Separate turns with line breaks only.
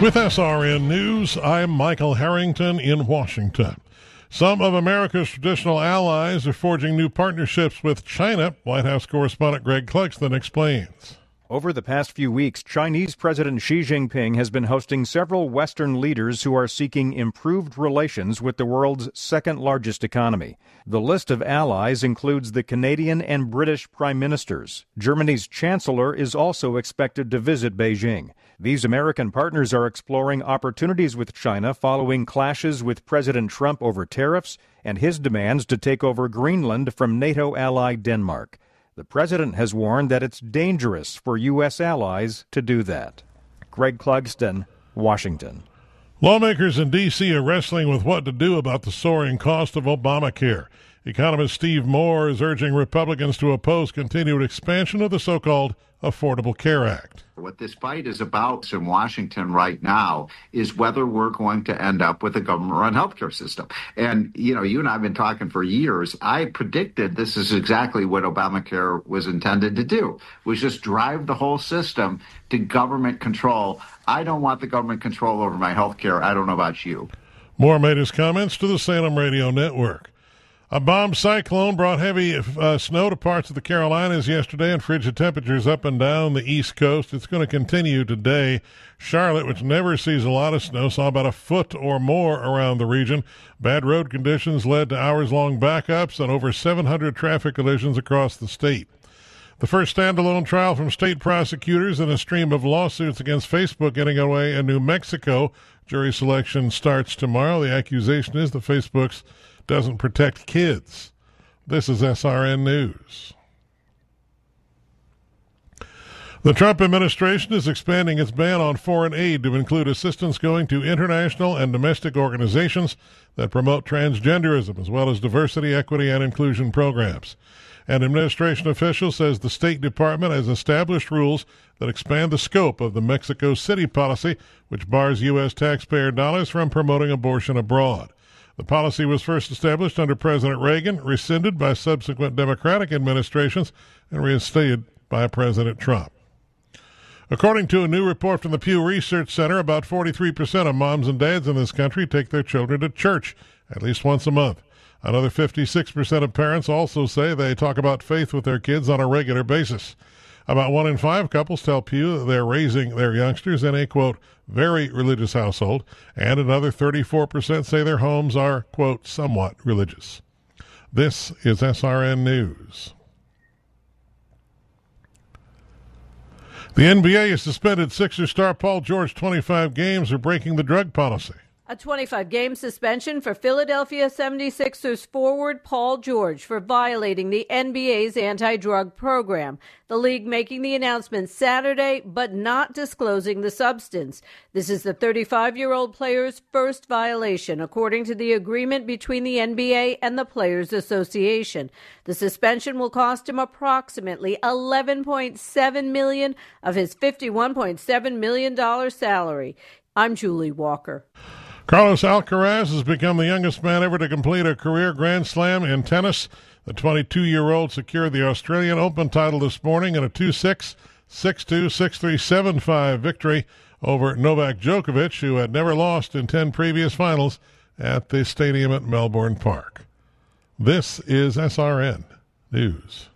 With SRN News, I'm Michael Harrington in Washington. Some of America's traditional allies are forging new partnerships with China. White House correspondent Greg Clugston explains.
Over the past few weeks, Chinese President Xi Jinping has been hosting several Western leaders who are seeking improved relations with the world's second-largest economy. The list of allies includes the Canadian and British prime ministers. Germany's chancellor is also expected to visit Beijing. These American partners are exploring opportunities with China following clashes with President Trump over tariffs and his demands to take over Greenland from NATO ally Denmark. The president has warned that it's dangerous for U.S. allies to do that. Greg Clugston, Washington.
Lawmakers in D.C. are wrestling with what to do about the soaring cost of Obamacare. Economist Steve Moore is urging Republicans to oppose continued expansion of the so-called Affordable Care Act.
What this fight is about in Washington right now is whether we're going to end up with a government-run healthcare system. And, you and I have been talking for years. I predicted this is exactly what Obamacare was intended to do, was just drive the whole system to government control. I don't want the government control over my healthcare. I don't know about you.
Moore made his comments to the Salem Radio Network. A bomb cyclone brought heavy snow to parts of the Carolinas yesterday and frigid temperatures up and down the East Coast. It's going to continue today. Charlotte, which never sees a lot of snow, saw about a foot or more around the region. Bad road conditions led to hours-long backups and over 700 traffic collisions across the state. The first standalone trial from state prosecutors in a stream of lawsuits against Facebook getting away in New Mexico. Jury selection starts tomorrow. The accusation is that Facebook's doesn't protect kids. This is SRN News. The Trump administration is expanding its ban on foreign aid to include assistance going to international and domestic organizations that promote transgenderism, as well as diversity, equity, and inclusion programs. An administration official says the State Department has established rules that expand the scope of the Mexico City policy, which bars U.S. taxpayer dollars from promoting abortion abroad. The policy was first established under President Reagan, rescinded by subsequent Democratic administrations, and reinstated by President Trump. According to a new report from the Pew Research Center, about 43% of moms and dads in this country take their children to church at least once a month. Another 56% of parents also say they talk about faith with their kids on a regular basis. About 1 in 5 couples tell Pew that they're raising their youngsters in a, quote, very religious household, and another 34% say their homes are, quote, somewhat religious. This is SRN News. The NBA has suspended Sixers star Paul George 25 games for breaking the drug policy.
A 25-game suspension for Philadelphia 76ers forward Paul George for violating the NBA's anti-drug program. The league making the announcement Saturday, but not disclosing the substance. This is the 35-year-old player's first violation, according to the agreement between the NBA and the Players Association. The suspension will cost him approximately $11.7 million of his $51.7 million salary. I'm Julie Walker.
Carlos Alcaraz has become the youngest man ever to complete a career Grand Slam in tennis. The 22-year-old secured the Australian Open title this morning in a 2-6, 6-2, 6-3, 7-5 victory over Novak Djokovic, who had never lost in 10 previous finals at the stadium at Melbourne Park. This is SRN News.